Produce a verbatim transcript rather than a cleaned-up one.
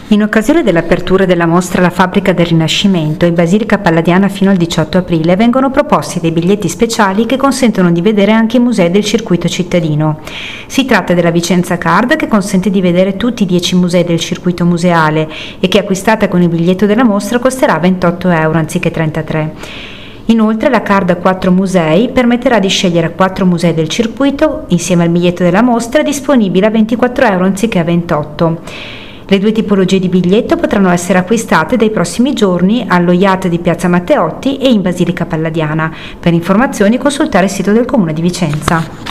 In occasione dell'apertura della mostra La fabbrica del Rinascimento in Basilica Palladiana fino al diciotto aprile vengono proposti dei biglietti speciali che consentono di vedere anche i musei del circuito cittadino. Si tratta della Vicenza Card, che consente di vedere tutti i dieci musei del circuito museale e che, acquistata con il biglietto della mostra, costerà ventotto euro anziché trentatré. Inoltre la card a quattro musei permetterà di scegliere quattro musei del circuito insieme al biglietto della mostra, disponibile a ventiquattro euro anziché a ventotto. Le due tipologie di biglietto potranno essere acquistate dai prossimi giorni allo Yacht di Piazza Matteotti e in Basilica Palladiana. Per informazioni consultare il sito del Comune di Vicenza.